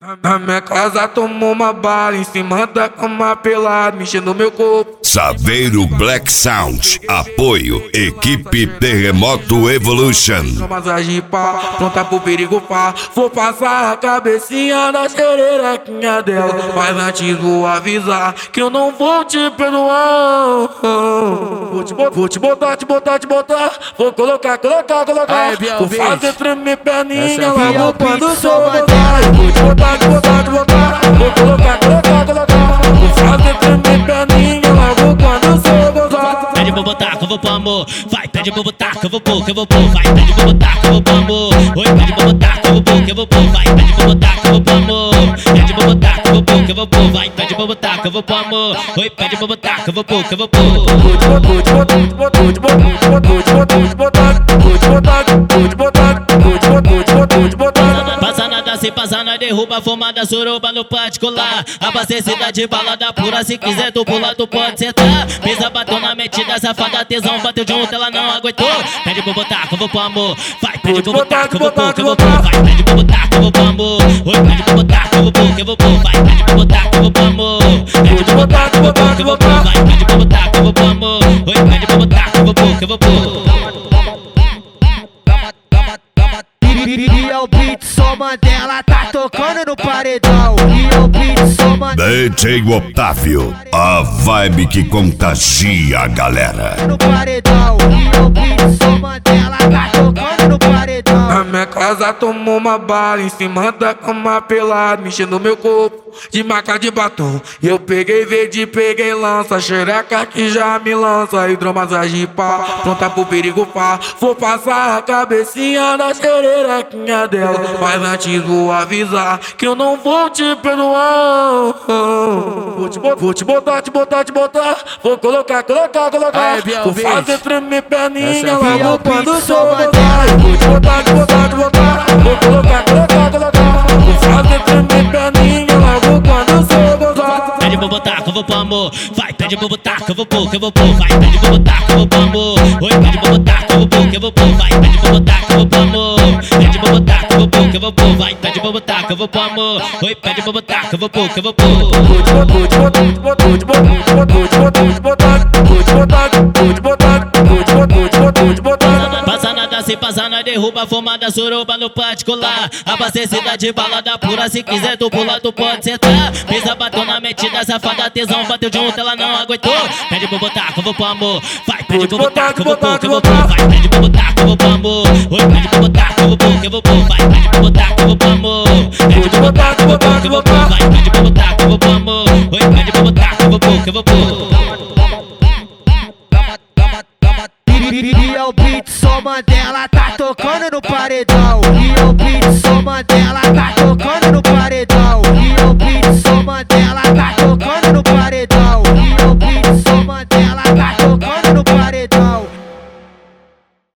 Na minha casa tomou uma bala em cima da cama pelado, mexendo meu corpo. Saveiro Black Sound, apoio, equipe Terremoto Evolution. Massagem pá, pronta pro perigo pá. Vou passar a cabecinha na xererequinha dela, mas antes vou avisar que eu não vou te perdoar. Vou te botar. Vou colocar. Vou fazer tremer perninha logo quando sou botar. Vou te botar. Vou colocar. Vou fazer tremer perninha logo quando sou botar. Pede pra botar que eu vou pôr amor. Vai, pede pra botar que eu vou pôr, Vai, pede pra botar que eu vou pôr amor. Oi, pede pra botar que eu vou pôr, Vai, pede pra botar que eu vou pôr amor. Pede pra botar que eu vou pôr, Vai, pede pra botar que eu vou pôr amor. Oi, pede pra botar que eu vou pôr, Passa nada se passar, nós derruba fumada, suruba no particular. Abastecida de balada pura, se quiser tu pula, tu pode sentar. Pisa bateu na metida, safada, tesão, bateu junto, ela não aguentou. Pede pra botar que eu vou pôr amor. Vai, pede pra botar que eu vou pôr, Vai, pede pra botar que eu vou pôr amor. Oi, pede pra botar que eu vou pôr, Vai, pede pra botar que eu vou pôr amor. Pede pra botar que eu vou pôr, Vai, pede pra botar que eu vou pôr amor. Oi, pede pra botar que eu vou pôr, E o beat só Mandela tá tocando no paredão. E o beat só Mandela DJ Otávio, a vibe que contagia a galera. no paredão. E o beat só Mandela tá tocando no paredão. Na minha casa tomou uma bala em cima da cama pelado, mexendo meu corpo de marca de batom. Eu peguei verde, peguei lança, xereca que já me lança. Hidromassagem pá, pronta pro perigo pá. Vou passar a cabecinha na xererequinha dela, mas antes vou avisar que eu não vou te perdoar. Vou te botar. Vou colocar. Vou fazer tremer perninha logo quando sou botar. Vou te botar. Vou colocar. Vou fazer tremer perninha logo quando sou botar. Pede pra botar que eu vou pôr amor. Vai, pede pra botar que eu vou pôr, Vai, pede pra botar que eu vou pôr amor. Oi, pede pra botar que eu vou pôr, Vai, pede pra botar que eu vou pôr amor. Pede pra botar que eu vou pôr, Vai, pede pra botar que eu vou pôr amor. Oi, pede pra botar que eu vou pôr, Passa nada se passar, nós derruba fumada, suruba no particular. Abastecida de balada pura, se quiser tu pula, tu pode sentar. Pisa bateu na metida, safada, tesão, bateu junto, ela não aguentou. Pede pra botar que eu vou pôr amor. Vai, pede pra botar que eu vou pôr, Vai, pede pra botar que eu vou pôr amor. Oi, pede pra botar que eu vou pôr, Vai, pede pra botar que eu vou pôr amor. Pede pra botar que eu vou pôr, Vai, pede pra botar que eu vou pôr amor. Oi, pede pra botar que eu vou pôr, E o beat só Mandela tá tocando no paredão. E o beat só Mandela